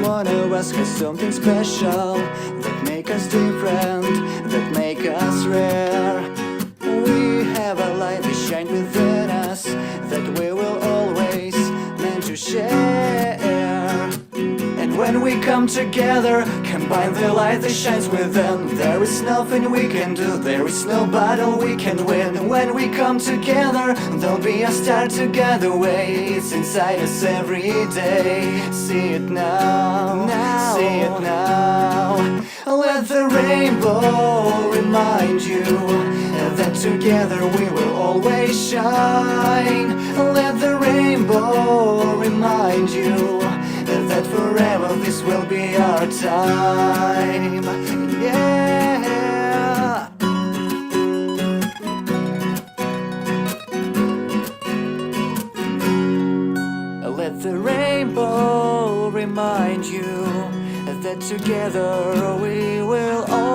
one of us has something special that make us different, that make us rare. We have a light that shines within us that we will always meant to share. And when we come together, combine the light that shines within, there is nothing we can do, there is no battle we can win. When we come together, there'll be a star to guide the way. It's inside us every day. See it now, see it now. Let the rainbow remind you that together we will always shine. Let the rainbow remind you that forever this will be our time. Yeah. Let the rainbow remind you that together we will always